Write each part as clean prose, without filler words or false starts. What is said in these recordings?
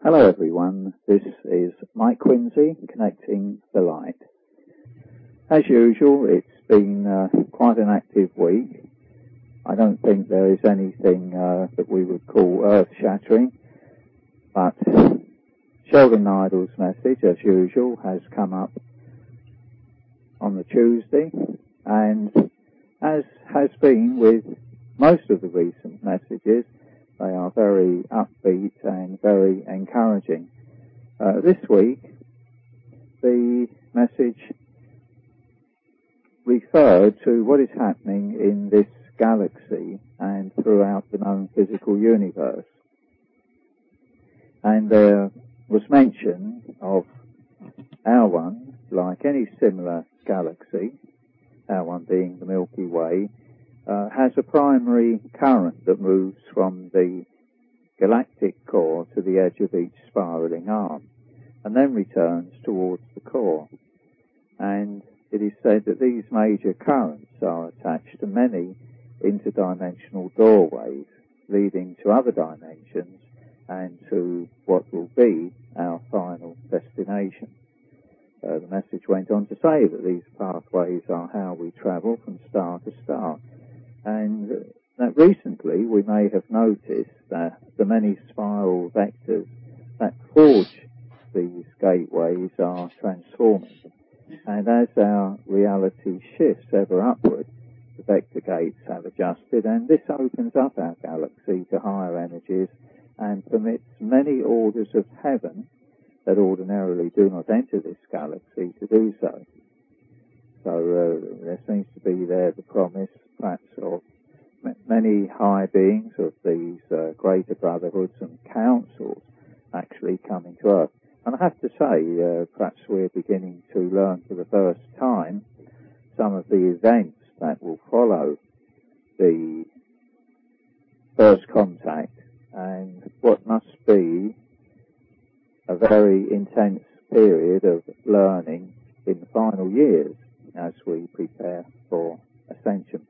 Hello everyone, this is Mike Quinsey, Connecting the Light. As usual, it's been quite an active week. I don't think there is anything that we would call earth-shattering, but Sheldon Nidle's message, as usual, has come up on the Tuesday, and as has been with most of the recent messages, they are very upbeat and very encouraging. This week, the message referred to what is happening in this galaxy and throughout the known physical universe. And there was mention of our one, like any similar galaxy, our one being the Milky Way, has a primary current that moves from the galactic core to the edge of each spiraling arm, and then returns towards the core. And it is said that these major currents are attached to many interdimensional doorways, leading to other dimensions and to what will be our final destination. The message went on to say that these pathways are how we travel from star to star, and that recently we may have noticed that the many spiral vectors that forge these gateways are transforming. And as our reality shifts ever upward, the vector gates have adjusted, and this opens up our galaxy to higher energies and permits many orders of heaven that ordinarily do not enter this galaxy to do so. So there seems to be there the promise, perhaps, of many high beings of these greater brotherhoods and councils actually coming to Earth. And I have to say, perhaps we're beginning to learn for the first time some of the events that will follow the first contact and what must be a very intense period of learning in the final years as we prepare for ascension.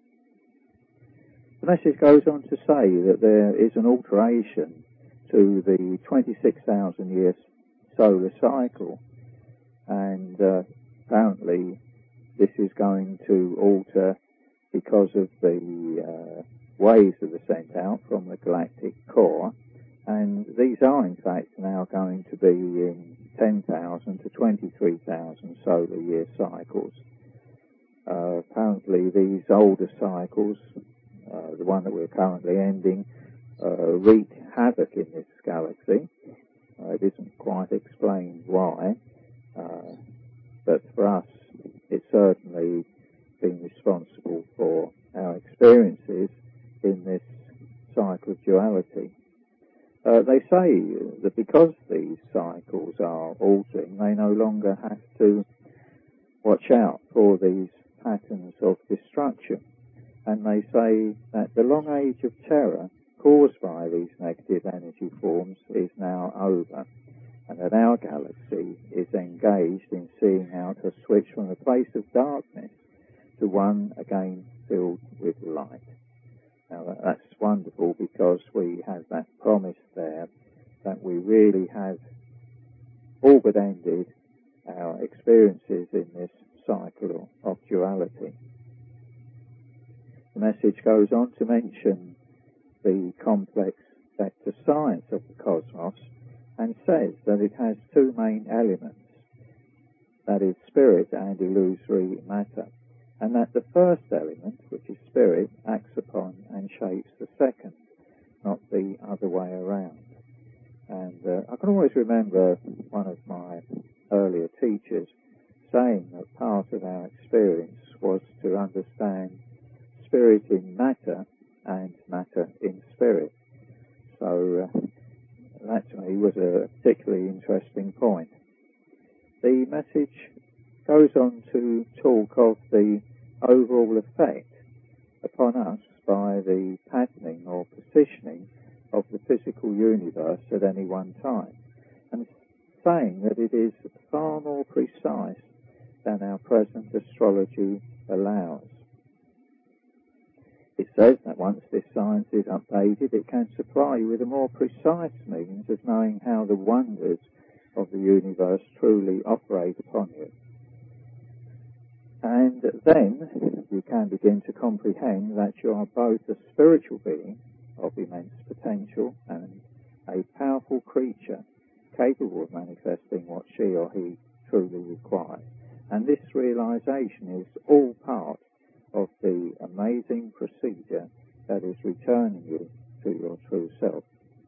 The message goes on to say that there is an alteration to the 26,000 year solar cycle, and apparently this is going to alter because of the waves that are sent out from the galactic core, and these are in fact now going to be in 10,000 to 23,000 solar year cycles. Apparently these older cycles, the one that we're currently ending, wreak havoc in this galaxy. It isn't quite explained why, but for us it's certainly been responsible for our experiences in this cycle of duality. They say that because these cycles are altering, they no longer have to watch out for these patterns of destruction. And they say that the long age of terror caused by these negative energy forms is now over, and that our galaxy is engaged in seeing how to switch from a place of darkness to one again filled with light. Now that's wonderful, because we have that promise there that we really have all but ended our experiences in this cycle of duality. The message goes on to mention the complex vector science of the cosmos and says that it has two main elements, that is spirit and illusory matter, and that the first element, which is spirit, acts upon and shapes the second, not the other way around. And I can always remember one of my earlier teachers saying that part of our experience was to understand spirit in matter and matter in spirit. So that to me was a particularly interesting point. The message goes on to talk of the overall effect upon us by the patterning or positioning of the physical universe at any one time, and saying that it is far more precise than our present astrology allows. It says that once this science is updated, it can supply you with a more precise means of knowing how the wonders of the universe truly operate upon you. And then you can begin to comprehend that you are both a spiritual being of immense potential and a powerful creature capable of manifesting what she or he truly requires. And this realization is all part of the amazing procedure that is returning you to your true self.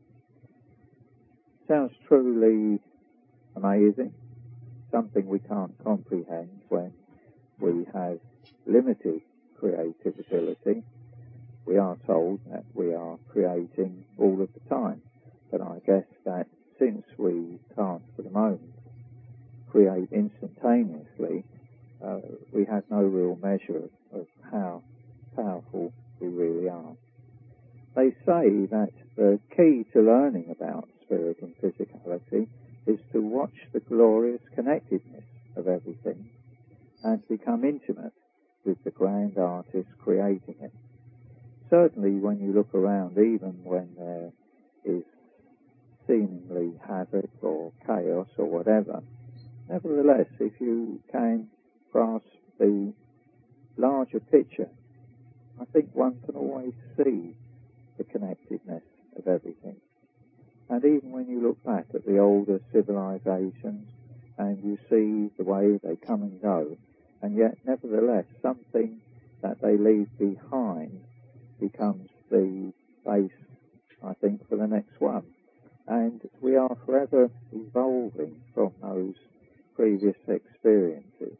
Sounds truly amazing, something we can't comprehend when we have limited creative ability. We are told that we are creating all of the time, but I guess that since we can't for the moment create instantaneously, we have no real measure of how powerful we really are. They say that the key to learning about spirit and physicality is to watch the glorious connectedness of everything and to become intimate with the grand artist creating it. Certainly when you look around, even when there is seemingly havoc or chaos or whatever, nevertheless, if you can grasp the larger picture, I think one can always see the connectedness of everything. And even when you look back at the older civilizations and you see the way they come and go, and yet nevertheless something that they leave behind becomes the base, I think, for the next one. And we are forever evolving from those previous experiences.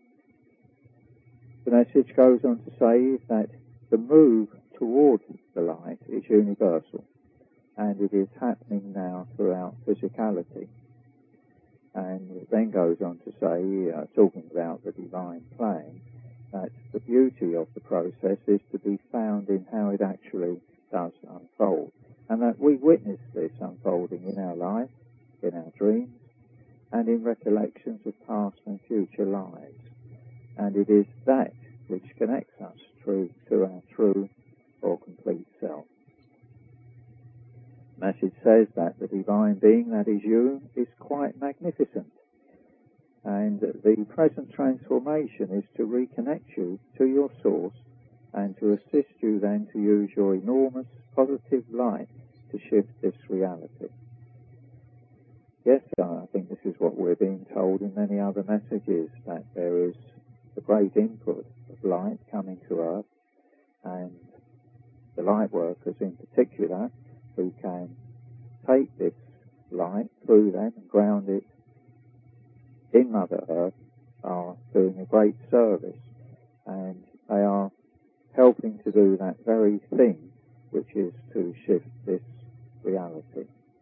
The message goes on to say that the move toward the light is universal, and it is happening now throughout physicality. And it then goes on to say, talking about the divine plan, that the beauty of the process is to be found in how it actually does unfold, and that we witness this unfolding in our life, in our dreams, and in recollections of past and future lives. And it is that which connects us to our true or complete self. The message says that the divine being that is you is quite magnificent, and the present transformation is to reconnect you to your source and to assist you then to use your enormous positive light to shift this reality. Yes, I think this is what we're being told in many other messages, that there is a great input of light coming to Earth, and the light workers in particular, who can take this light through them and ground it in Mother Earth, are doing a great service, and they are helping to do that very thing, which is to shift this reality.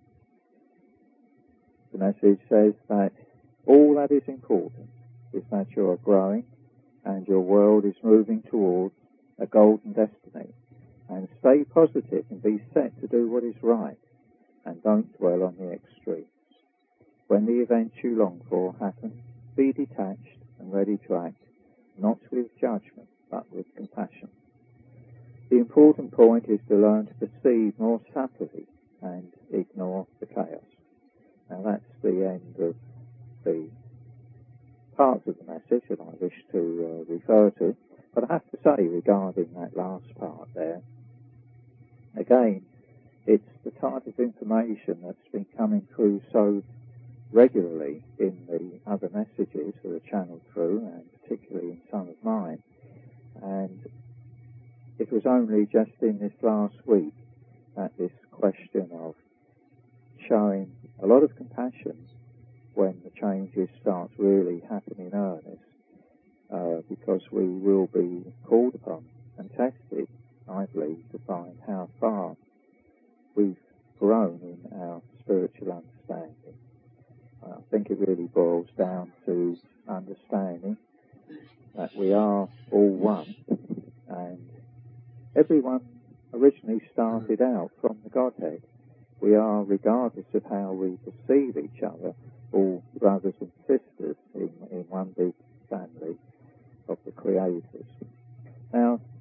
The message says that all that is important is that you are growing and your world is moving towards a golden destiny. And stay positive and be set to do what is right, and don't dwell on the extremes. When the events you long for happen, be detached and ready to act, not with judgment, but with compassion. The important point is to learn to perceive more subtly and ignore the chaos. Now that's the end of the parts of the message that I wish to refer to. But I have to say, regarding that last part there, again, it's the type of information that's been coming through so regularly in the other messages that are channeled through, and particularly in some of mine. And it was only just in this last week that this question of showing a lot of compassion when the changes start really happening in earnest, because we will be called upon and tested, I believe, to find how far we've grown in our spiritual understanding. I think it really boils down to understanding that we are all one, and everyone originally started out from the Godhead. We are, regardless of how we perceive each other, all brothers and sisters in one big family of the creators. Now,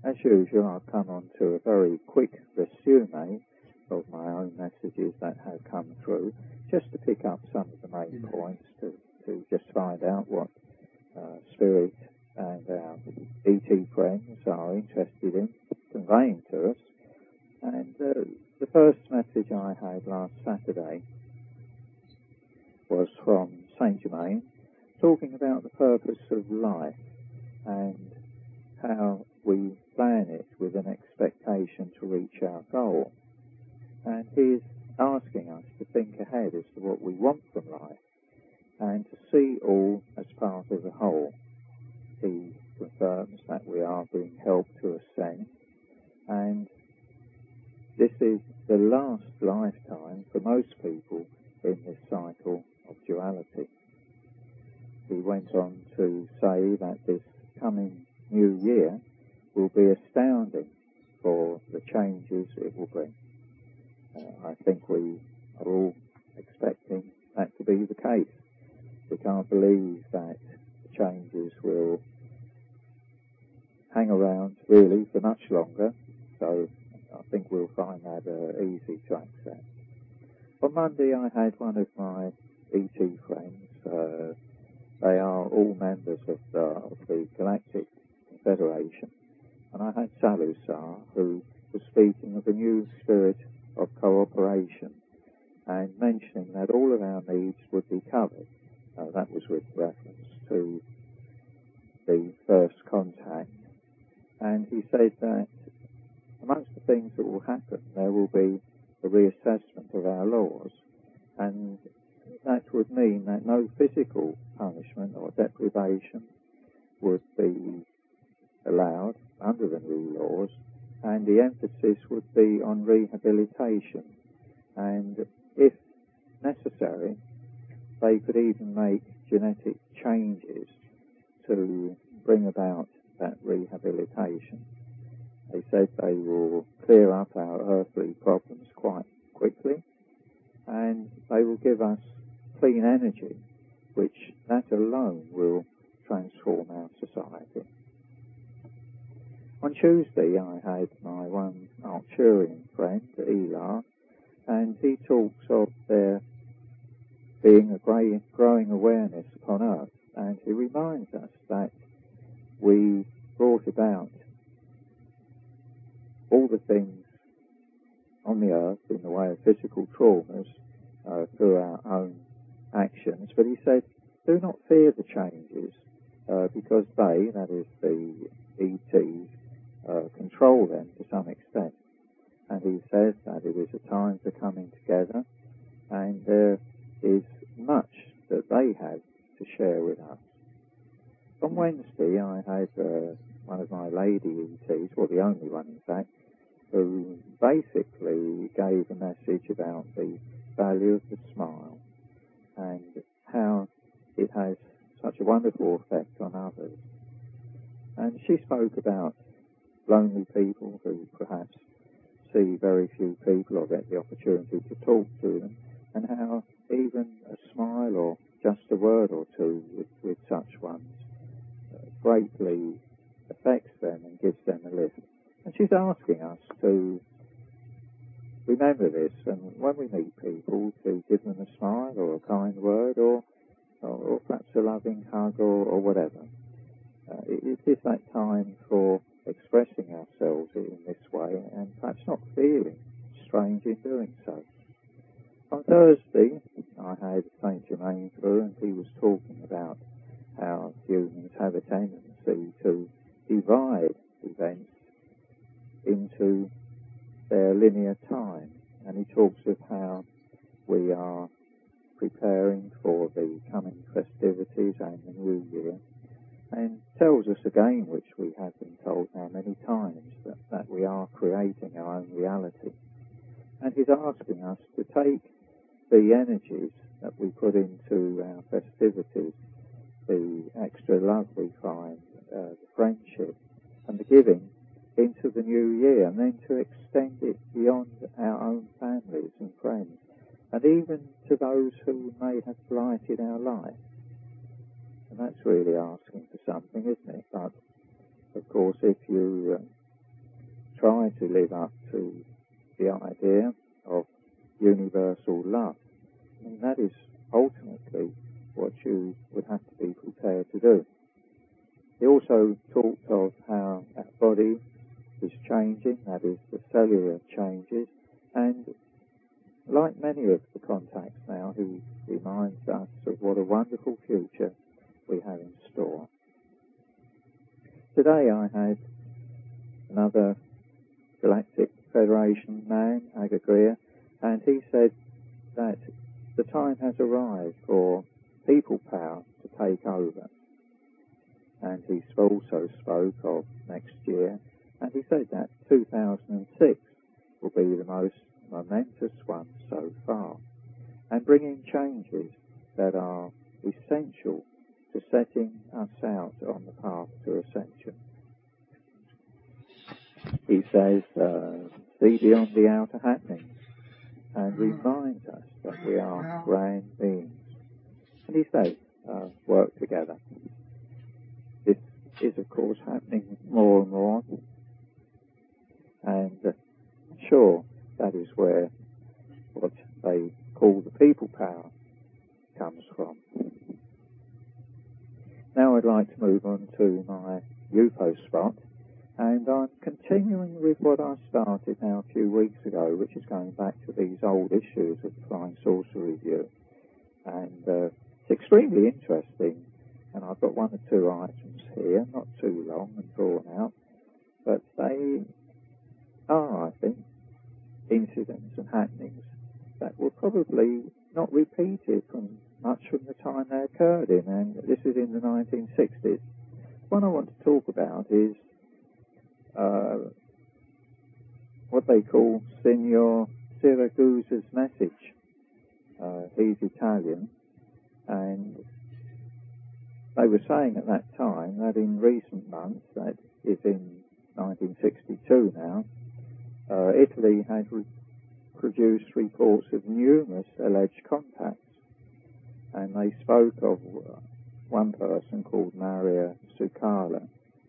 as usual, I'll come on to a very quick resume of my own messages that have come through, just to pick up some of the main points, to just find out what Spirit and our ET friends are interested in conveying to us. And the first message I had last Saturday was from Saint Germain, talking about the purpose of life and how we plan it with an expectation to reach our goal. And he's asking us to think ahead as to what we want from life and to see all as part of the whole. He confirms that we are being helped to ascend, and this is the last lifetime for most people in this cycle of duality. He went on to say that this coming new year will be astounding for the changes it will bring. I think we are all expecting that to be the case. We can't believe that the changes will hang around really for much longer, so I think we'll find that easy to accept. On Monday I had one of my ET friends. They are all members of the Galactic Confederation, and I had Salusar, who was speaking of a new spirit of cooperation and mentioning that all of our needs would be covered. That was with reference to the first contact. And he said that amongst the things that will happen, there will be a reassessment of our laws, and that would mean that no physical punishment or deprivation would be allowed under the new laws, and the emphasis would be on rehabilitation. And if necessary, they could even make genetic changes to bring about that rehabilitation. They said they will clear up our earthly problems quite quickly, and they will give us clean energy, which that alone will transform our society. On Tuesday I had my one Arcturian friend, Elar, and he talks of there being a growing awareness upon Earth, and he reminds us that we brought about all the things on the Earth in the way of physical traumas through our own actions, but he said, do not fear the changes, because they, that is the ETs, control them to some extent. And he says that it is a time for coming together, and there is much that they have to share with us. On Wednesday I had one of my lady ETs, well the only one in fact, who basically gave a message about the value of the smile and how it has such a wonderful effect on others. And she spoke about lonely people who perhaps see very few people or get the opportunity to talk to them, and how even a smile or just a word or two with such ones greatly affects them and gives them a lift. And she's asking us to remember this, and when we meet people, to give them a smile or a kind word or perhaps a loving hug or whatever. It is that time for expressing ourselves in this way and perhaps not feeling strange in doing so. On Thursday I had Saint Germain through, and he was talking about how humans have a tendency to divide events into their linear time, and he talks of how we are preparing for the coming festivities and the new year, and tells us again, which we have been told now many times, that we are creating our own reality. And he's asking us to take the energies that we put into our festivities, the extra love we find, the friendship and the giving, into the new year, and then to extend it beyond our own families and friends, and even to those who may have blighted our life. And that's really asking for something, isn't it? But of course, if you try to live up to the idea of universal love. And that is ultimately what you would have to be prepared to do. He also talked of how our body is changing, that is, the cellular changes, and like many of the contacts now, he reminds us of what a wonderful future we have in store. Today I had another Galactic Federation man, Agagria, and he said that the time has arrived for people power to take over. And he also spoke of next year, and he said that 2006 will be the most momentous one so far, and bringing changes that are essential to setting us out on the path to ascension. He says, see beyond the outer happenings and reminds us that we are grand beings. And he says, work together. This is, of course, happening more and more. And sure, that is where what they call the people power comes from. Now I'd like to move on to my UFO spot, and I'm continuing with what I started now a few weeks ago, which is going back to these old issues of the Flying Saucer Review. And it's extremely interesting, and I've got one or two items here, not too long and drawn out, but they are, I think, incidents and happenings that will probably not repeated much from the time they occurred in, and this is in the 1960s. One I want to talk about is what they call Signor Siragusa's message. He's Italian, and they were saying at that time that in recent months, that is in 1962 now, Italy had produced reports of numerous alleged contacts, and they spoke of one person called Maria Zuccala,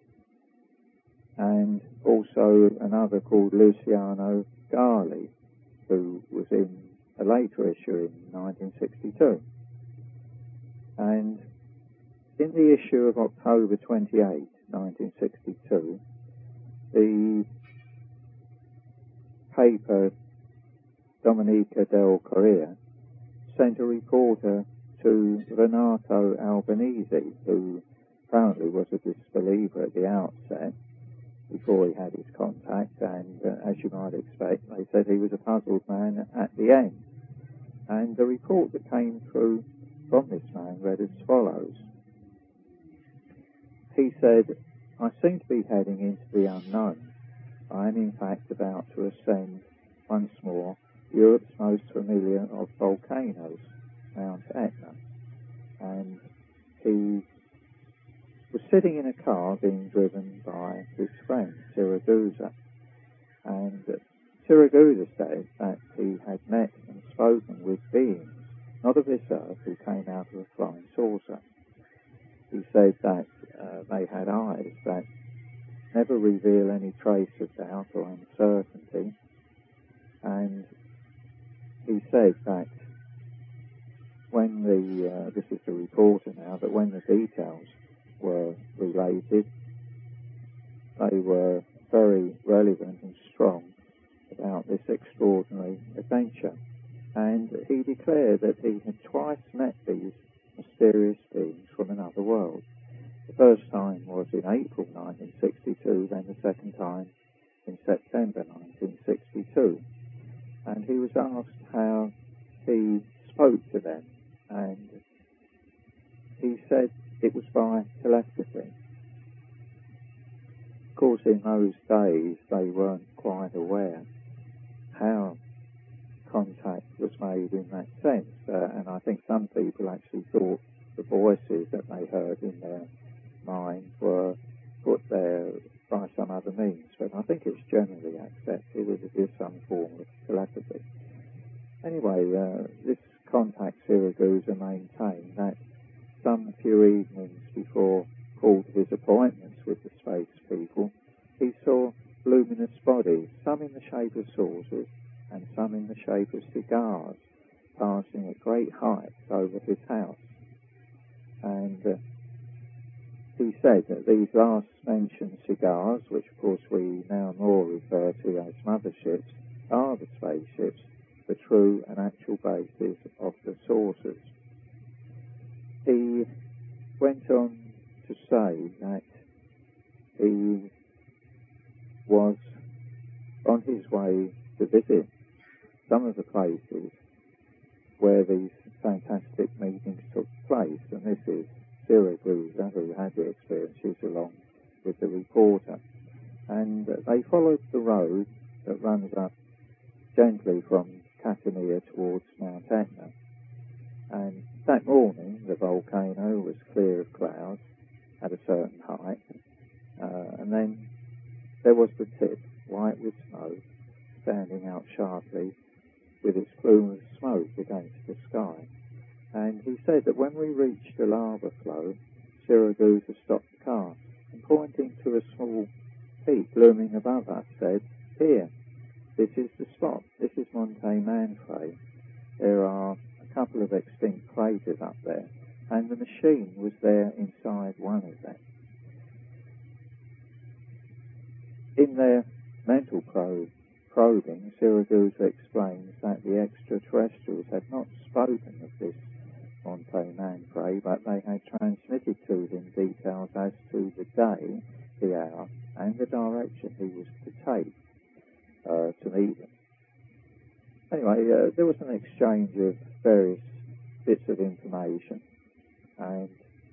and also another called Luciano Gali, who was in a later issue in 1962. And in the issue of October 28, 1962, the paper Domenica del Corriere sent a reporter to Renato Albanese, who apparently was a disbeliever at the outset, before he had his contact, and as you might expect, they said he was a puzzled man at the end. And the report that came through from this man read as follows. He said, I seem to be heading into the unknown. I am in fact about to ascend once more Europe's most familiar of volcanoes, Mount Etna. And he was sitting in a car being driven by his friend, Siragusa. And Siragusa said that he had met and spoken with beings, not of this earth, who came out of a flying saucer. He said that they had eyes that never reveal any trace of doubt or uncertainty. And he said that when this is the reporter now, that when the details were related, they were very relevant and strong about this extraordinary adventure. And he declared that he had twice met these mysterious beings from another world. The first time was in April 1962, then the second time in September 1962. And he was asked how he spoke to them, and he said it was by telepathy. Of course, in those days, they weren't quite aware how contact was made in that sense, and I think some people actually thought the voices that they heard in their mind were put there by some other means, but I think it's generally accepted that it is some form of telepathy. Anyway, this contact Siragusa maintained that some few evenings before called his appointments with the space people, he saw luminous bodies some in the shape of saucers and some in the shape of cigars, passing at great heights over his house. And he said that these last mentioned cigars, which of course we now more refer to as motherships, are the spaceships, the true and actual basis of the saucers. He went on to say that he was on his way to visit some of the places where these fantastic meetings took place, and this is Siragusa, who had the experiences along with the reporter. And they followed the road that runs up gently from Katamia towards Mount Etna. And that morning the volcano was clear of clouds at a certain height, and then there was the tip, white with smoke, standing out sharply with its plume of smoke against the sky. And he said that when we reached the lava flow, Siragusa stopped the car and, pointing to a small peak looming above us, said, "Here, this is the spot. This is Monte Manfrey. There are a couple of extinct craters up there, and the machine was there inside one of them." In their mental probing, Siragusa explains that the extraterrestrials had not spoken of this Monte Manfrey, but they had transmitted to him details as to the day, the hour, and the direction he was to take to meet them. Anyway, there was an exchange of various bits of information, and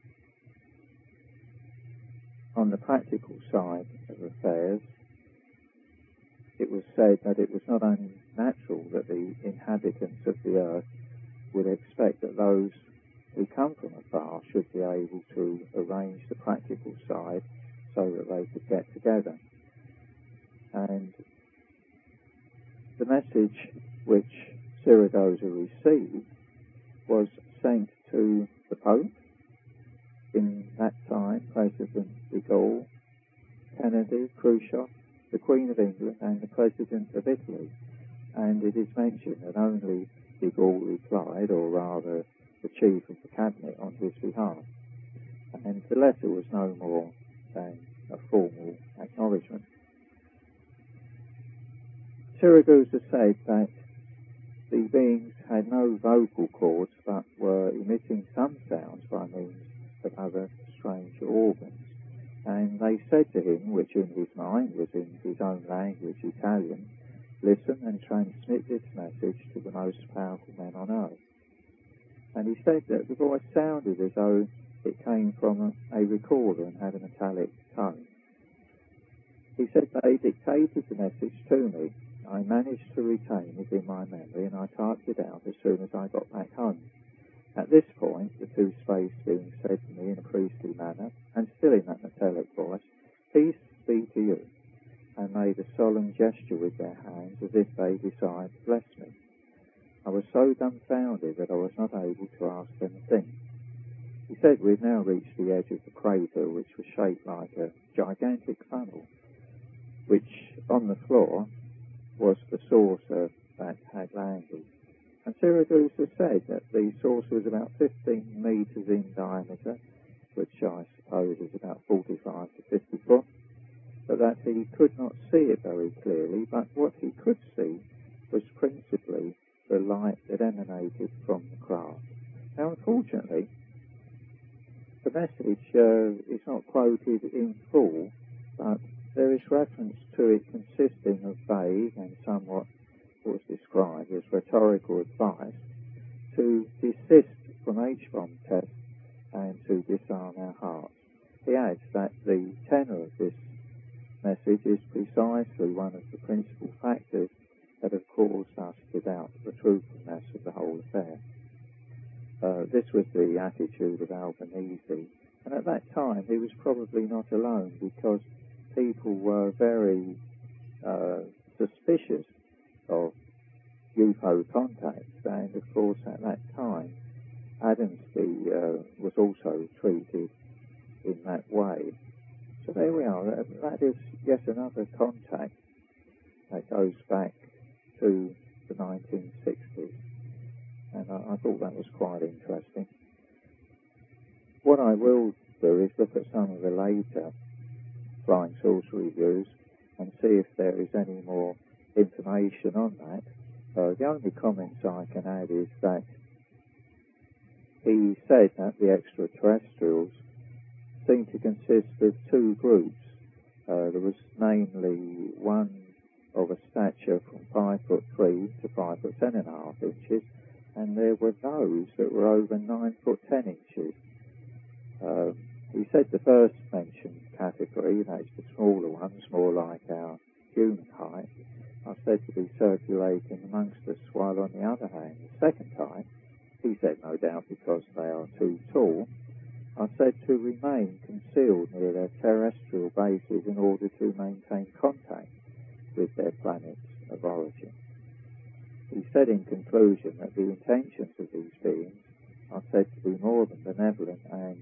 on the practical side of affairs, it was said that it was not only natural that the inhabitants of the earth would expect that those who come from afar should be able to arrange the practical side so that they could get together. And the message which Siragusa received was sent to the Pope, in that time President de Gaulle, Kennedy, Khrushchev, the Queen of England, and the President of Italy. And it is mentioned that only de Gaulle replied, or rather the Chief of the Cabinet, on his behalf. And the letter was no more than a formal acknowledgement. Siragusa said that the beings had no vocal cords but were emitting some sounds by means of other strange organs. And they said to him, which in his mind was in his own language, Italian, "Listen and transmit this message to the most powerful men on earth." And he said that the voice sounded as though it came from a recorder and had a metallic tone. He said they dictated the message to me. I managed to retain it in my memory, and I typed it out as soon as I got back home. At this point, the two space beings said to me in a priestly manner, and still in that metallic voice, "Peace be to you," and made a solemn gesture with their hands as if they desired to bless me. I was so dumbfounded that I was not able to ask them a thing. He said we had now reached the edge of the crater, which was shaped like a gigantic funnel, which on the floor was the saucer that had landed. And Siragusa said that the saucer was about 15 metres in diameter, which I suppose is about 45 to 50 foot, but that he could not see it very clearly, but what he could see was principally the light that emanated from the craft. Now, unfortunately, the message is not quoted in full, but there is reference to it consisting of vague and somewhat what was described as rhetorical advice to desist from H-bomb tests and to disarm our hearts. He adds that the tenor of this message is precisely one of the principal factors that have caused us to doubt the truthfulness of the whole affair. This was the attitude of Albanese, and at that time he was probably not alone, because people were very suspicious of UFO contacts, and of course at that time Adamsby was also treated in that way. So there we are, that is yet another contact that goes back to the 1960s, and I thought that was quite interesting. What I will do is look at some of the later flying saucer reviews and see if there is any more information on that. The only comments I can add is that he said that the extraterrestrials seem to consist of two groups. There was namely one of a stature from 5'3" to 5'10.5" inches, and there were those that were over 9'10" inches. He said the first mentioned category, that's the smaller ones, more like our human height, are said to be circulating amongst us, while on the other hand, the second type, he said no doubt because they are too tall, are said to remain concealed near their terrestrial bases in order to maintain contact with their planets of origin. He said in conclusion that the intentions of these beings are said to be more than benevolent and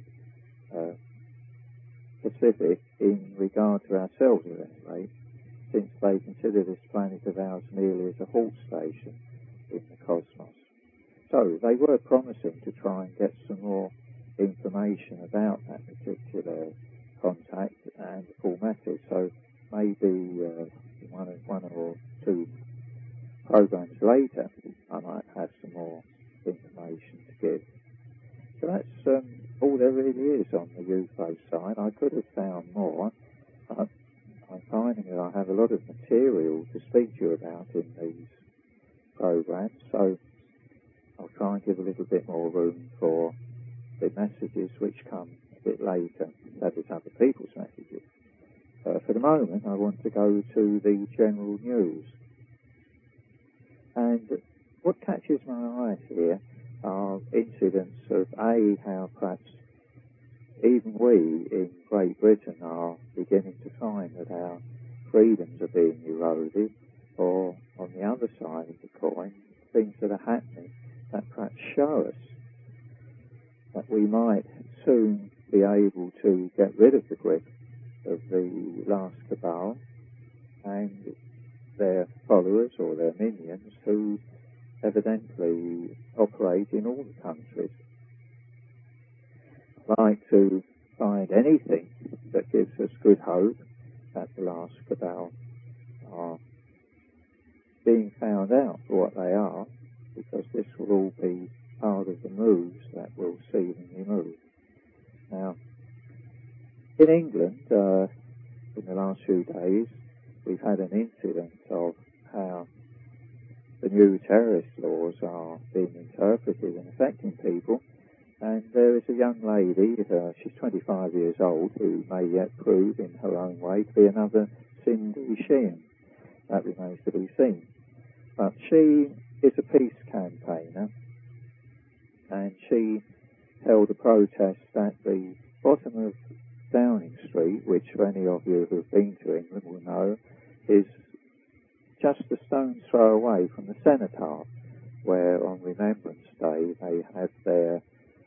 specific in regard to ourselves at any rate, since they consider this planet of ours merely as a halt station in the cosmos. So they were promising to try and get some more information about that particular contact and the full method. So maybe one or two programs later I might have some more information to give. So that's all there really is on the UFO side. I could have found more. I'm finding that I have a lot of material to speak to you about in these programs, so I'll try and give a little bit more room for the messages which come a bit later, that is other people's messages. For the moment, I want to go to the general news. And what catches my eye here are incidents of how perhaps even we in Great Britain are beginning to find that our freedoms are being eroded, or on the other side of the coin, things that are happening that perhaps show us that we might soon be able to get rid of the grip of the last cabal and their followers or their minions who evidently operate in all the countries. I'd like to find anything that gives us good hope that the last cabal are being found out for what they are, because this will all be part of the moves that we'll see when we move. Now, in England, in the last few days, we've had an incident of how the new terrorist laws are being interpreted and affecting people. And there is a young lady, she's 25 years old, who may yet prove in her own way to be another Cindy Sheehan. That remains to be seen. But she is a peace campaigner, and she held a protest at the bottom of Downing Street, which for any of you who have been to England will know is just a stone's throw away from the Cenotaph, where on Remembrance Day they have their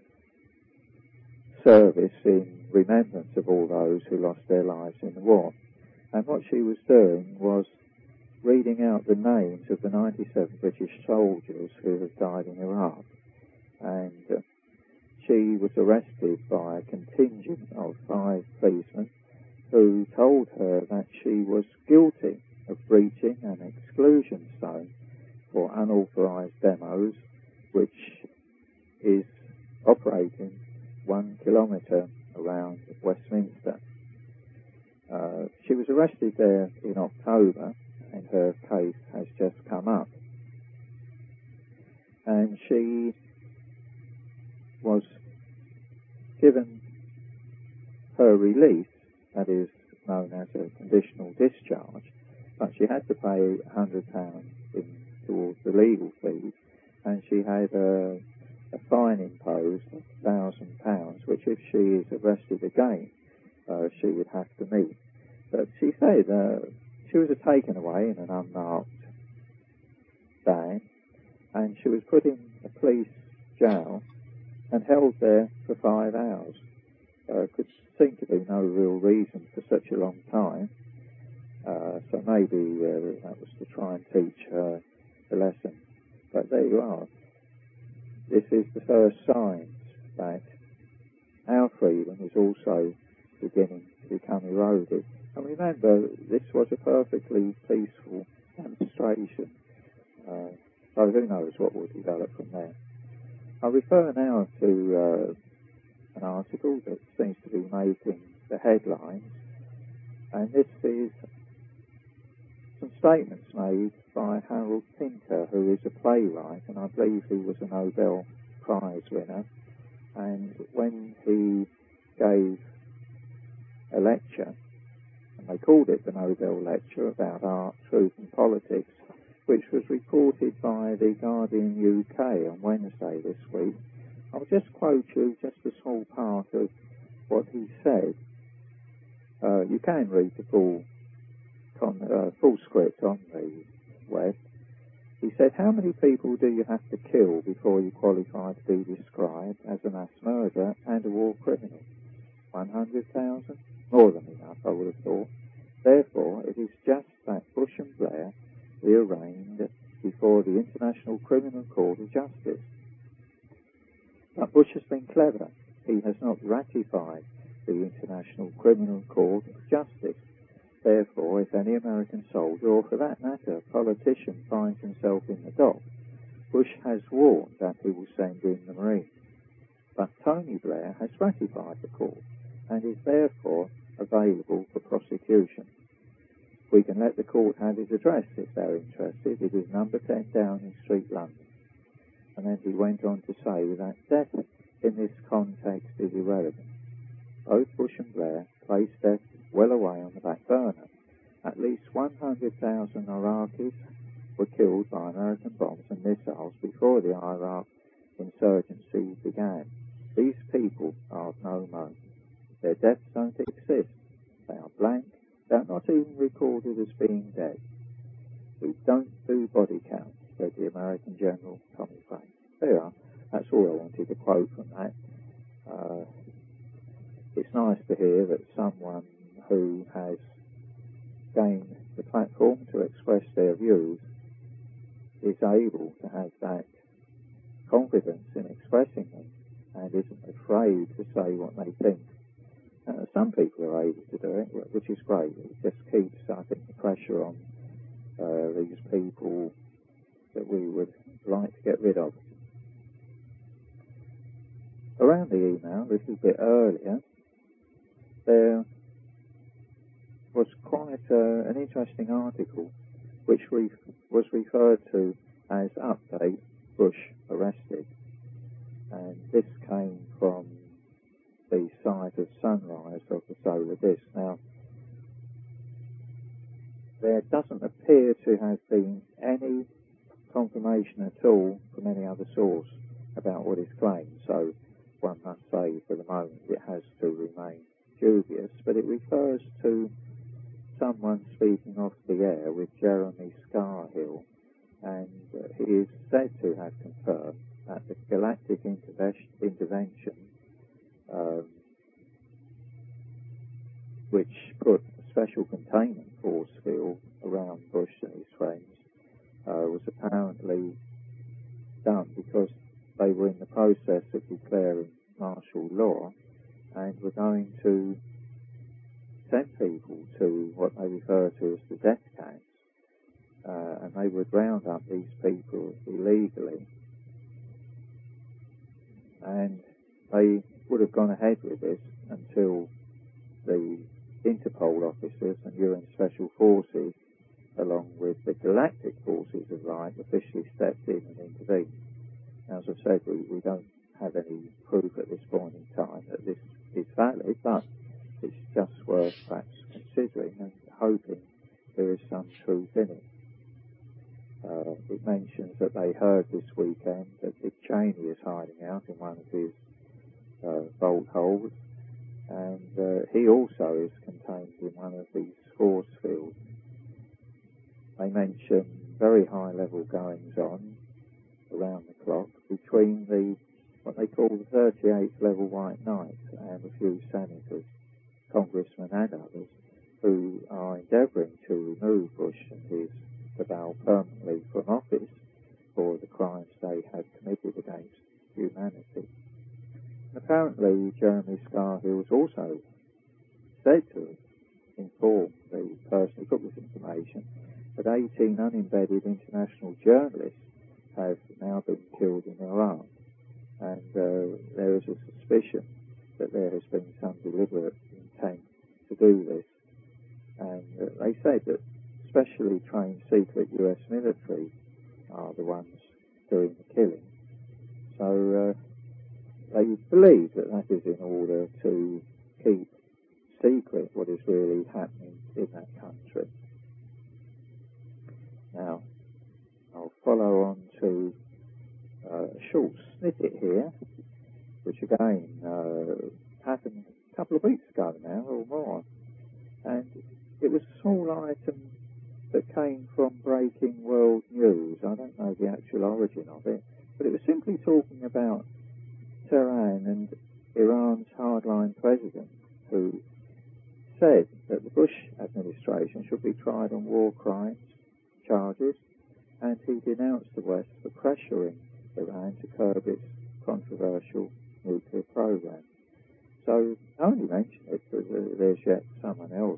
service in remembrance of all those who lost their lives in the war. And what she was doing was reading out the names of the 97 British soldiers who have died in Iraq. And she was arrested by a contingent of 5 policemen who told her that she was guilty of breaching an exclusion zone for unauthorised demos, which is operating 1 kilometre around Westminster. She was arrested there in October, and her case has just come up. And she was given her release, that is known as a conditional discharge, but she had to pay £100 towards the legal fees, and she had a fine imposed of £1,000, which if she is arrested again, she would have to meet. But she said she was taken away in an unmarked van, and she was put in a police jail and held there for 5 hours. Could seem to be no real reason for such a long time. So maybe that was to try and teach her the lesson. But there you are. This is the first sign that our freedom is also beginning to become eroded. And remember, this was a perfectly peaceful demonstration. So who knows what will develop from there. I refer now to an article that seems to be making the headlines, and this is some statements made by Harold Pinker, who is a playwright, and I believe he was a Nobel Prize winner. And when he gave a lecture, and they called it the Nobel Lecture about art, truth and politics, which was reported by the Guardian UK on Wednesday this week, I'll just quote you just a small part of what he said. You can read the full script on the web. He said, "How many people do you have to kill before you qualify to be described as a mass murderer and a war criminal? 100,000? More than enough, I would have thought. Therefore, it is just that Bush and Blair be arraigned before the International Criminal Court of Justice. But Bush has been clever. He has not ratified the International Criminal Court of Justice. Therefore, if any American soldier, or for that matter, politician, finds himself in the dock, Bush has warned that he will send in the Marines. But Tony Blair has ratified the court and is therefore available for prosecution. We can let the court have his address if they're interested. It is number 10 Downing Street, London." And then he went on to say that death in this context is irrelevant. Both Bush and Blair placed death well away on the back burner. At least 100,000 Iraqis were killed by American bombs and missiles before the Iraq insurgency began. These people are of no moment. Their deaths don't exist. They are blank. They are not even recorded as being dead. "We don't do body counts," said the American General Tommy Franks. There you are. That's all I wanted to quote from that. It's nice to hear that someone who has gained the platform to express their views is able to have that confidence in expressing them and isn't afraid to say what they think. Some people are able to do it, which is great. It just keeps, I think, the pressure on these people that we would like to get rid of. Around the email, a little bit earlier, there was quite an interesting article which was referred to as Update Bush Arrested. And this came from the site of Sunrise of the Solar Disk. Now, there doesn't appear to have been any confirmation at all from any other source about what is claimed, so one must say for the moment it has to remain dubious, but it refers to someone speaking off the air with Jeremy Scarhill, and he is said to have confirmed that the galactic intervention, which put a special containment force field around Bush and his friends, was apparently done because they were in the process of declaring martial law and were going to send people to what they refer to as the death camps, and they would round up these people illegally, and they would have gone ahead with this until the Interpol officers and UN Special Forces, along with the Galactic Forces of Light, officially stepped in and intervened. Now, as I've said, we don't have any proof at this point in time that this is valid, but it's just worth perhaps considering and hoping there is some truth in it. It mentions that they heard this weekend that Dick Cheney is hiding out in one of his vault holes, and he also is contained in one of these force fields. They mention very high level goings on around the clock between what they call the 38th level White Knights and a few senators, congressmen and others, who are endeavouring to remove Bush and his cabal permanently from office for the crimes they have committed against humanity. And apparently Jeremy Scarhill's also said to inform the person who took this information that 18 unembedded international journalists have now been killed in Iraq. And there is a suspicion that there has been some deliberate intent to do this. And they said that specially trained secret US military are the ones doing the killing. So they believe that that is in order to keep secret what is really happening in that country. Now, I'll follow on to a short snippet here, which again happened a couple of weeks ago now or more. And it was a small item that came from Breaking World News. I don't know the actual origin of it, but it was simply talking about Tehran and Iran's hardline president, who said that the Bush administration should be tried on war crimes charges, and he denounced the West for pressuring Iran to curb its controversial nuclear program. So I only mention it because there's yet someone else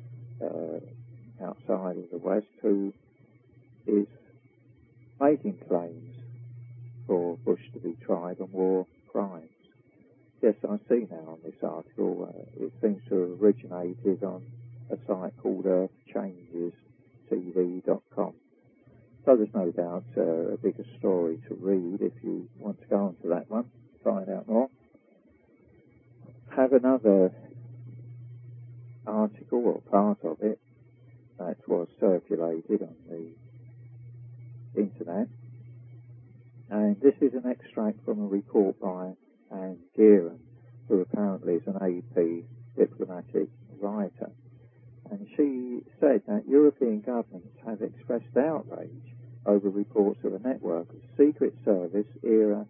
outside of the West who is making claims for Bush to be tried on war crimes. Yes, I see now on this article, it seems to have originated on a site called EarthChangesTV.com. So there's no doubt a bigger story to read if you want to go onto that one, find out more. Have another article or part of it that was circulated on the internet, and this is an extract from a report by Anne Gearan, who apparently is an AP diplomatic writer, and she said that European governments have expressed outrage over reports of a network of Secret Service era.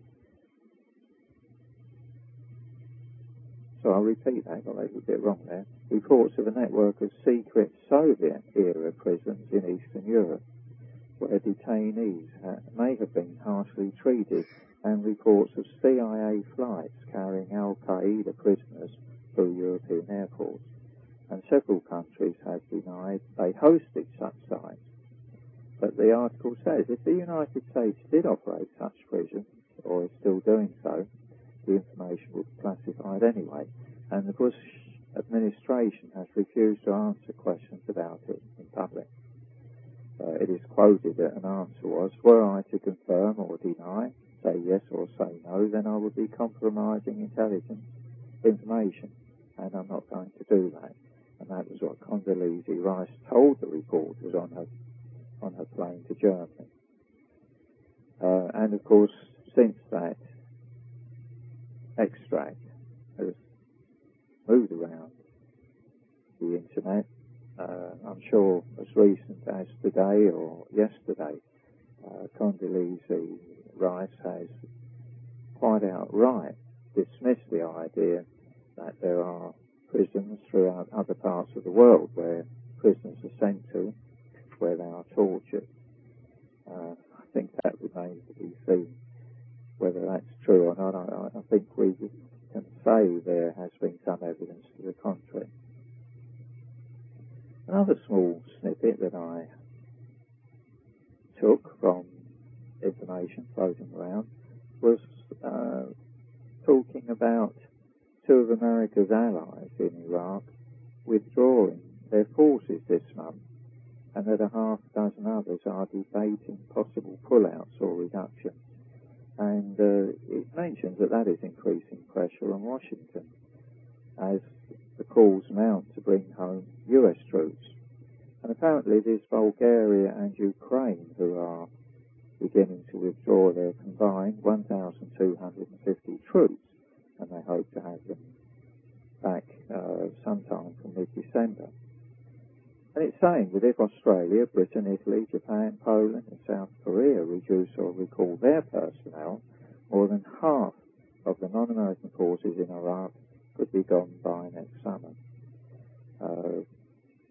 So I'll repeat that, I got a little bit wrong there. Reports of a network of secret Soviet-era prisons in Eastern Europe, where detainees may have been harshly treated, and reports of CIA flights carrying Al-Qaeda prisoners through European airports. And several countries have denied they hosted such sites. But the article says if the United States did operate such prisons, or is still doing so, the information would be classified anyway, and the Bush administration has refused to answer questions about it in public. It is quoted that an answer was, were I to confirm or deny, say yes or say no, then I would be compromising intelligence information, and I'm not going to do that. And that was what Condoleezza Rice told the reporters on her plane to Germany. And of course, since that extract has moved around the internet, I'm sure as recent as today or yesterday, Condoleezza Rice has quite outright dismissed the idea that there are prisons throughout other parts of the world where prisoners are sent to, where they are tortured. I think that remains to be seen whether that's true or not. I think we can say there has been some evidence to the contrary. Another small snippet that I took from information floating around was talking about two of America's allies in Iraq withdrawing their forces this month, and that a half dozen others are debating possible pullouts or reductions. And it mentions that that is increasing pressure on Washington as the calls mount to bring home US troops. And apparently it is Bulgaria and Ukraine who are beginning to withdraw their combined 1,250 troops, and they hope to have them back sometime from mid-December. And it's saying that if Australia, Britain, Italy, Japan, Poland and South Korea reduce or recall their personnel, more than half of the non-American forces in Iraq could be gone by next summer.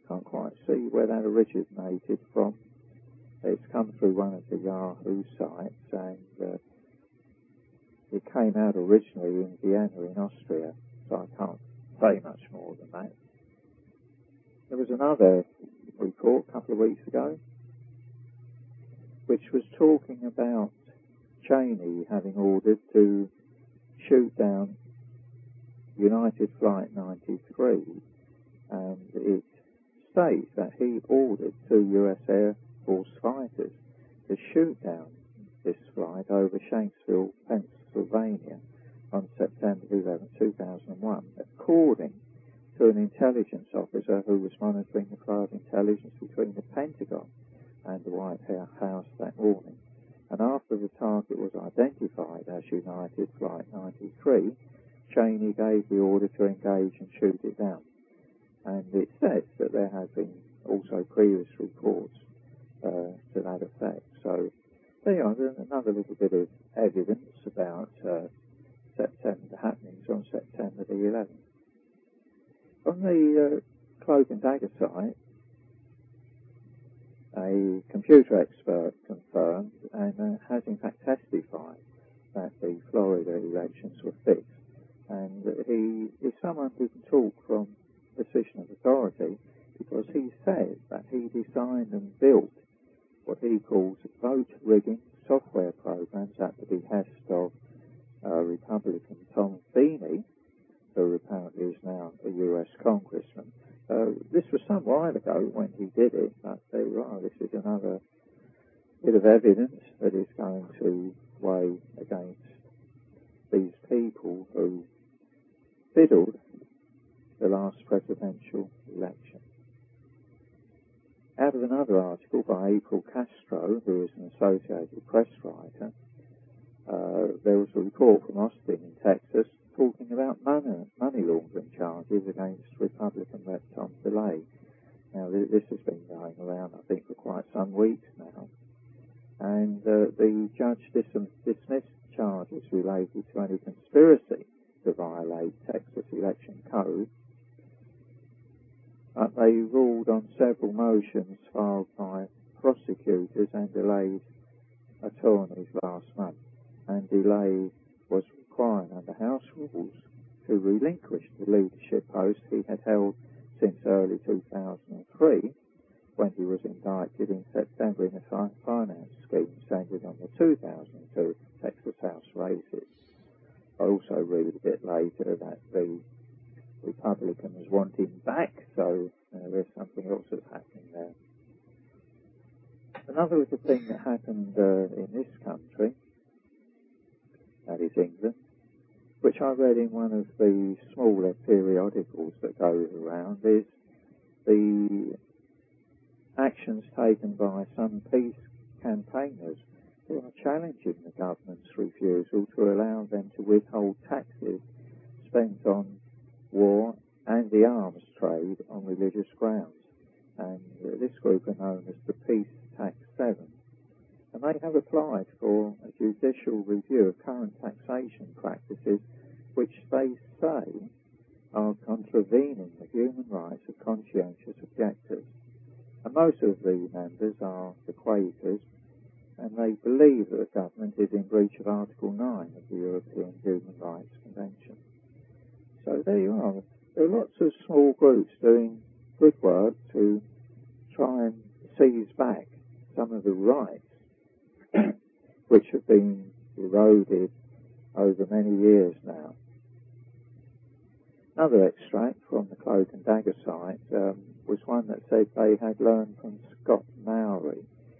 Can't quite see where that originated from. It's come through one of the Yahoo sites, and it came out originally in Vienna in Austria, so I can't say much more than that. There was another report a couple of weeks ago which was talking about Cheney having ordered to shoot down United Flight 93, and it states that he ordered 2 US Air Force fighters to shoot down this flight over Shanksville, Pennsylvania on September 11, 2001, according to an intelligence officer who was monitoring the flow of intelligence between the Pentagon and the White House that morning. And after the target was identified as United Flight 93, Cheney gave the order to engage and shoot it down. And it says that there have been also previous reports to that effect. So there you are, another little bit of evidence about September happenings on September the 11th. On the Cloak and Dagger site, a computer expert confirmed and has in fact testified that the Florida elections were fixed. And he is someone who can talk from position of authority, because he says that he designed and built what he calls vote rigging software programs at the behest of Republican Tom Feeney, who apparently is now a US congressman. This was some while ago when he did it, but there you are. This is another bit of evidence that is going to weigh against these people who fiddled the last presidential election. Out of another article by April Castro, who is an Associated Press writer, there was a report from Austin in Texas talking about money laundering charges against Republican Rep. Tom DeLay. Now, this has been going around, I think, for quite some weeks now. And the judge dismissed charges related to any conspiracy to violate Texas election code. But they ruled on several motions filed by prosecutors and DeLay's attorneys last month. And DeLay was required under House rules to relinquish the leadership post he had held since early 2003, when he was indicted in September in a finance scheme centered on the 2002 Texas House races. I also read a bit later that the Republicans want him back, so there's something else that's happening there. Another little thing that happened in this country, that is England, which I read in one of the smaller periodicals that goes around, is the actions taken by some peace campaigners who are challenging the government's refusal to allow them to withhold taxes spent on war and the arms trade on religious grounds. And this group are known as the Peace Tax 7. And they have applied for a judicial review of current taxation practices which they say are contravening the human rights of conscientious objectors. And most of the members are the Quakers, and they believe that the government is in breach of Article 9 of the European Human Rights Convention. So there you are. There are lots of small groups doing good work to try and seize back some of the rights which have been eroded over many years now. Another extract from the Cloak and Dagger site was one that said they had learned from Scott Mowry.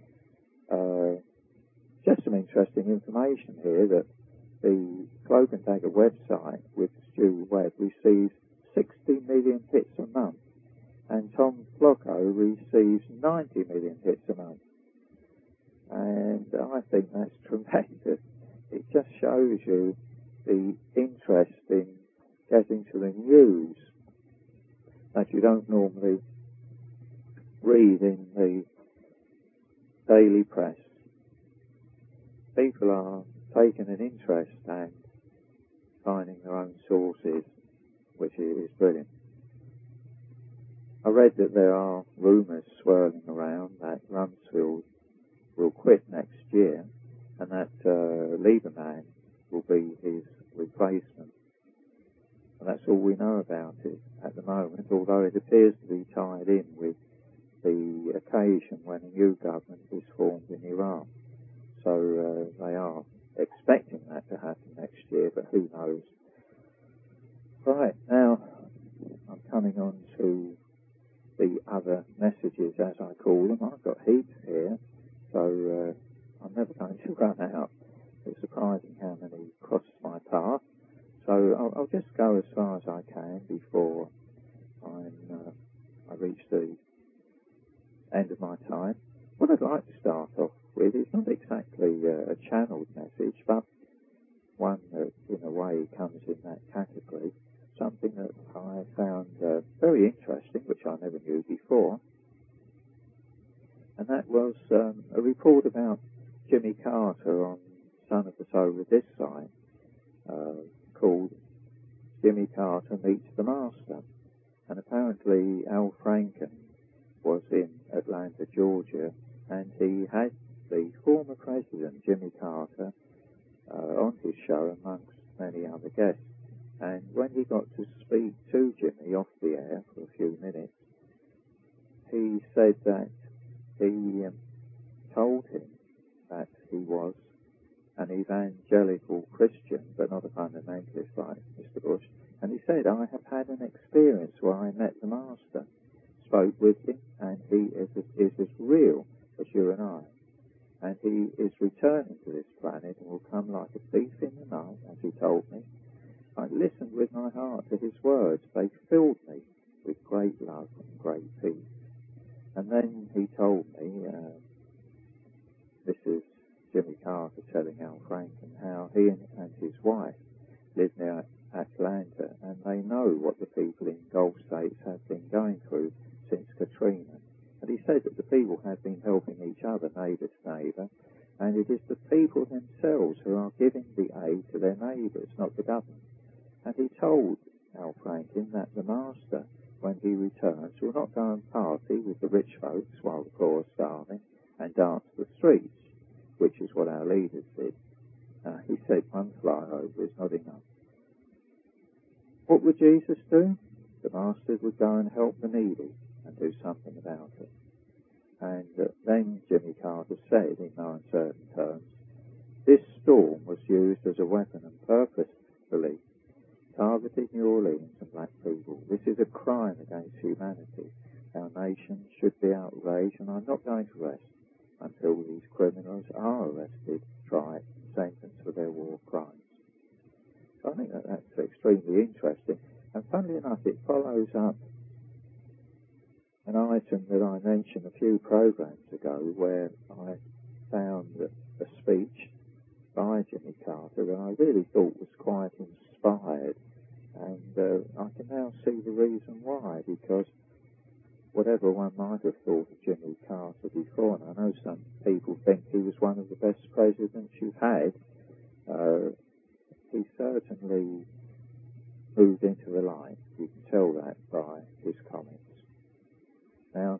Just some interesting information here that the Cloak and Dagger website with Stu Webb receives 60 million hits a month, and Tom Flocco receives 90 million hits a month. And I think that's tremendous. It just shows you the interest in getting to the news that you don't normally read in the daily press. People are taking an interest and finding their own sources, which is brilliant. I read that there are rumours swirling around that Rumsfeld will quit next year and that Lieberman will be his replacement. And that's all we know about it at the moment, although it appears to be tied in with the occasion when a new government is formed in Iran. So they are expecting that to happen next year, but who knows. Right, now I'm coming on to the other messages, as I call them. I've got heaps here, so I'm never going to run out. It's surprising how many cross my path. So I'll just go as far as I can before I reach the end of my time. What I'd like to start off with is not exactly a channeled message, but one that in a way comes in that category. Something that I found very interesting, which I never knew before, and that was a report about Jimmy Carter on Son of the Solar Disc Site, called Jimmy Carter Meets the Master. And apparently Al Franken was in Atlanta, Georgia, and he had the former president, Jimmy Carter, on his show amongst many other guests. And when he got to speak to Jimmy off the air for a few minutes, he said that he told him that he was an evangelical Christian, but not a fundamentalist like Mr. Bush. And he said, I have had an experience where I met the Master, spoke with him, and he is as real as you and I. And he is returning to this planet and will come like a thief in the night, as he told me. I listened with my heart to his words. They filled me with great love and great peace. And then he told me, this is Jimmy Carter telling Al Franken, how he and his wife live near Atlanta, and they know what the people in Gulf states have been going through since Katrina. And he said that the people have been helping each other, neighbour to neighbour, and it is the people themselves who are giving the aid to their neighbours, not the government. And he told Al Franken that the Master, when he returns, will not go and party with the rich folks while the poor are starving and dance the streets, which is what our leaders did. He said one flyover is not enough. What would Jesus do? The Master would go and help the needy and do something about it. And then Jimmy Carter said, in no uncertain terms, this storm was used as a weapon and purposefully targeted New Orleans and black people. This is a crime against humanity. Our nation should be outraged, and I'm not going to rest until these criminals are arrested, tried, sentenced for their war crimes. So I think that's extremely interesting. And funnily enough, it follows up an item that I mentioned a few programs ago, where I found a speech by Jimmy Carter that I really thought was quite inspired. And I can now see the reason why, because whatever one might have thought of Jimmy Carter before, and I know some people think he was one of the best presidents you've had, he certainly moved into the light. You can tell that by his comments. Now,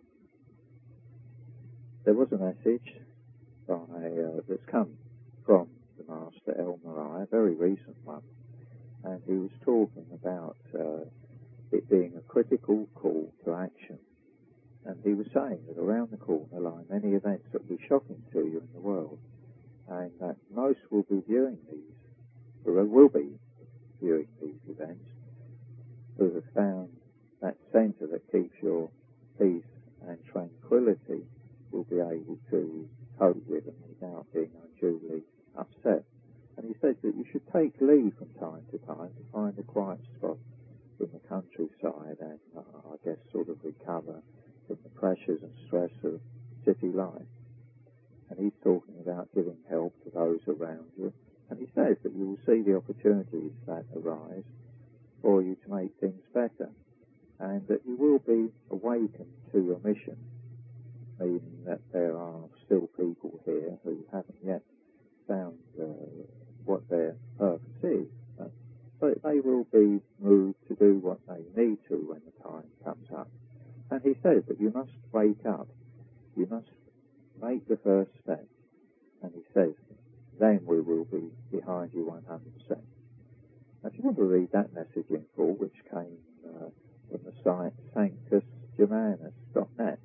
there was a message that's come from the Master El Mariah, a very recent one, and he was talking about it being a critical call to action. And he was saying that around the corner lie many events that will be shocking to you in the world, and that most will be viewing these, or will be viewing these events, who have found that centre that keeps your peace and tranquility, will be able to cope with them without being unduly upset. And he said that you should take leave from time to find a quiet spot in the countryside and I guess sort of recover from the pressures and stress of city life. And he's talking about giving help to those around you. And he says that you will see the opportunities that arise for you to make things better, and that you will be awakened to your mission, meaning that there are still people here who haven't yet found what their purpose is, but they will be moved to do what they need to when the time comes up. And he says that you must wake up, you must make the first step, and he says, then we will be behind you 100%. Now, if you want to read that message in full, which came from the site sanctusgermanus.net,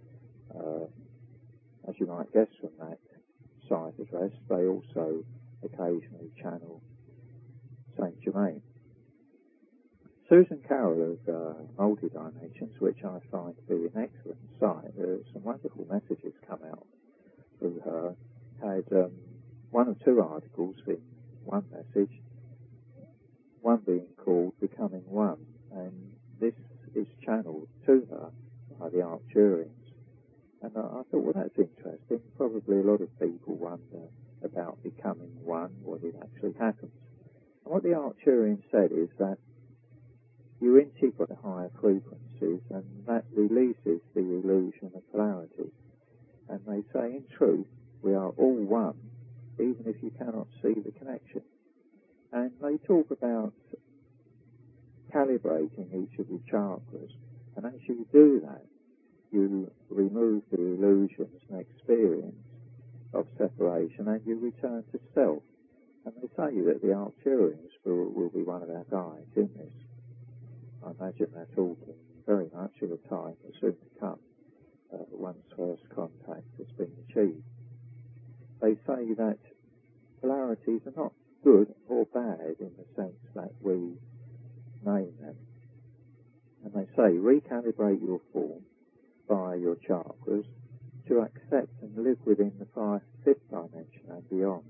as you might guess from that site address, they also occasionally channel Saint Germain. Susan Carroll of Multi-Dimensions, which I find to be an excellent site, some wonderful messages come out through her, had one or two articles in one message, one being called Becoming One, and this is channeled to her by the Arcturians. And I thought, well, that's interesting. Probably a lot of people wonder about becoming one, what it actually happens. And what the Arcturian said is that you intake at higher frequencies, and that releases the illusion of polarity. And they say, in truth, we are all one, even if you cannot see the connection. And they talk about calibrating each of your chakras, and as you do that, you remove the illusions and experience of separation, and you return to self. And they say that the Arcturians will be one of our guides in this. I imagine they're talking very much of a time that's soon to come, once first contact has been achieved. They say that polarities are not good or bad in the sense that we name them. And they say, recalibrate your form by your chakras to accept and live within the fifth dimension and beyond.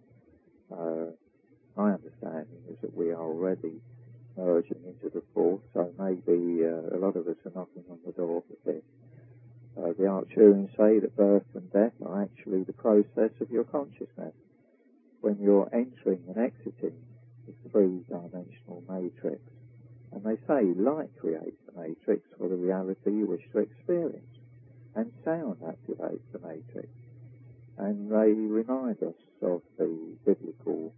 My understanding is that we are already merging into the fourth, so maybe a lot of us are knocking on the door of the fifth. The Arcturians say that birth and death are actually the process of your consciousness. When you're entering and exiting the three-dimensional matrix. And they say light creates the matrix for the reality you wish to experience, and sound activates the matrix. And they remind us of the biblical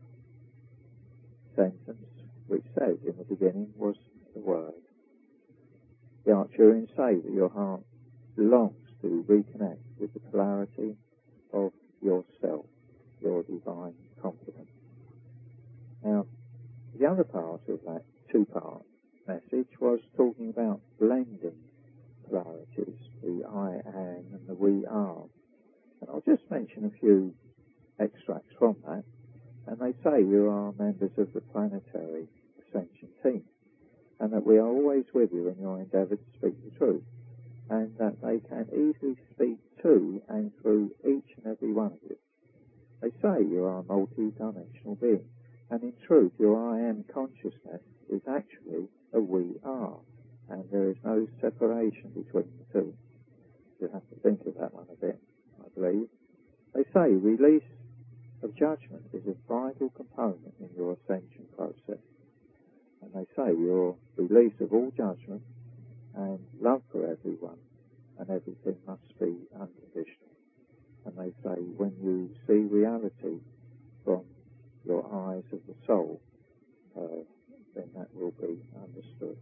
sentence which says, in the beginning was the Word. The Arcturians say that your heart longs to reconnect with the polarity of yourself, your divine confidence. Now, the other part of that two-part message was talking about blending polarities, the I am and the we are. And I'll just mention a few extracts from that. And they say you are members of the planetary ascension team, and that we are always with you in your endeavour to speak the truth, and that they can easily speak to and through each and every one of you. They say you are a multi-dimensional being, and in truth your I am consciousness is actually a we are, and there is no separation between the two. You have to think of that one a bit, I believe. They say release of judgment is a vital component in your ascension process. And they say your release of all judgment and love for everyone and everything must be unconditional. And they say when you see reality from your eyes of the soul, then that will be understood.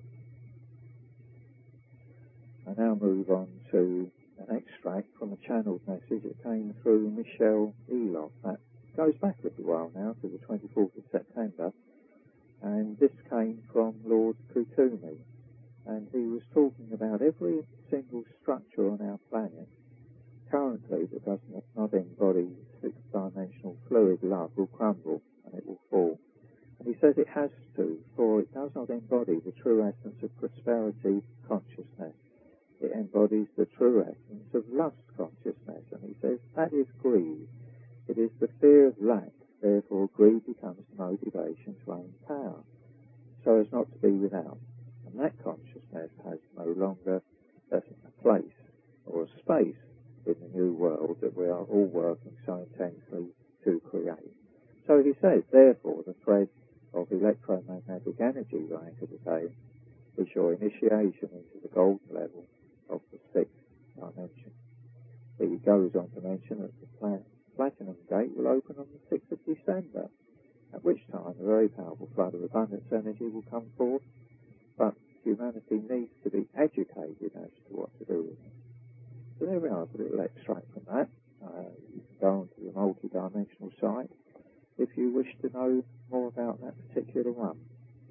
I now move on to an extract from a channeled message that came through Michelle Eloff. That goes back a little while now to the 24th of September, and this came from Lord Kuthumi, and he was talking about every single structure on our planet currently that does not embody six-dimensional fluid love will crumble and it will fall. And he says it has to, for it does not embody the true essence of prosperity consciousness. It embodies the true essence of lust consciousness. And he says that is greed. It is the fear of lack. Therefore, greed becomes the motivation to own power, so as not to be without. And that consciousness has no longer a place or a space in the new world that we are all working so intensely to create. So he says, therefore, the thread of electromagnetic energy going to the day is your initiation into the golden level of the sixth dimension. He goes on to mention that the Platinum Gate will open on the 6th of December, at which time a very powerful flood of abundance energy will come forth. But humanity needs to be educated as to what to do with it. So there we are, a little extract from that. You can go onto the multidimensional site if you wish to know more about that particular one.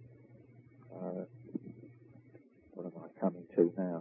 What am I coming to now?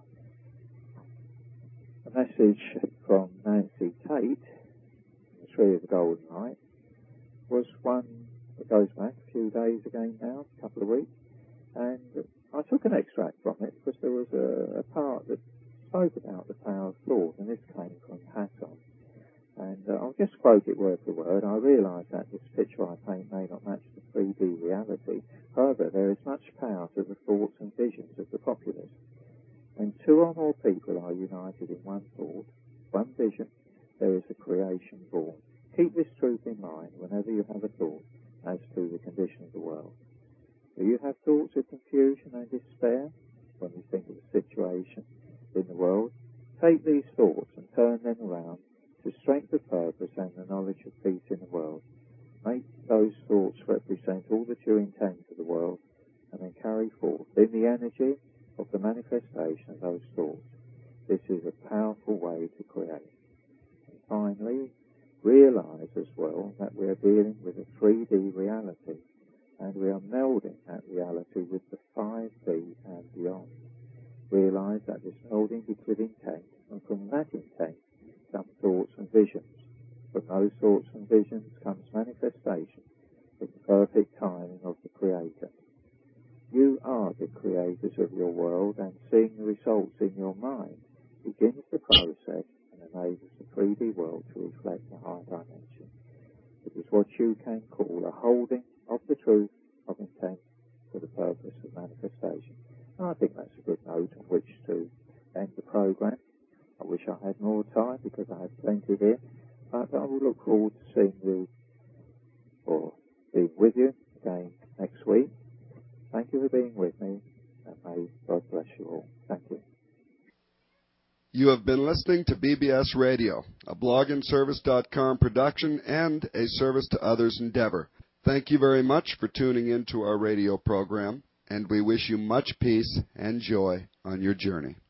A message from Nancy Tate, the Tree of the Golden Light, was one that goes back a few days ago now, a couple of weeks, and I took an extract from it because there was a part that spoke about the power of thought, and this came from Hatton. And I'll just quote it word for word. I realise that this picture I paint may not match the 3D reality. However, there is much power to the thoughts and visions of the populace. When two or more people are united in one thought, one vision, there is a creation born. Keep this truth in mind whenever you have a thought as to the condition of the world. Do you have thoughts of confusion and despair when you think of the situation in the world? Take these thoughts and turn them around to strength of purpose and the knowledge of peace in the world. Make those thoughts represent all that you intend for the world, and then carry forth in the energy of the manifestation of those thoughts. This is a powerful way to create. And finally, realize as well that we are dealing with a 3D reality, and we are melding that reality with the 5D and beyond. Realize that this melding is with intent, and from that intent come thoughts and visions. From those thoughts and visions comes manifestation with the perfect timing of the Creator. You are the creators of your world, and seeing the results in your mind begins the process and enables the 3D world to reflect the higher dimension. It is what you can call a holding of the truth of intent for the purpose of manifestation. And I think that's a good note on which to end the program. I wish I had more time because I have plenty here, but I will look forward to seeing you or being with you again next week. Thank you for being with me, and may God bless you all. Thank you. You have been listening to BBS Radio, a blogandservice.com production and a service to others endeavor. Thank you very much for tuning in to our radio program, and we wish you much peace and joy on your journey.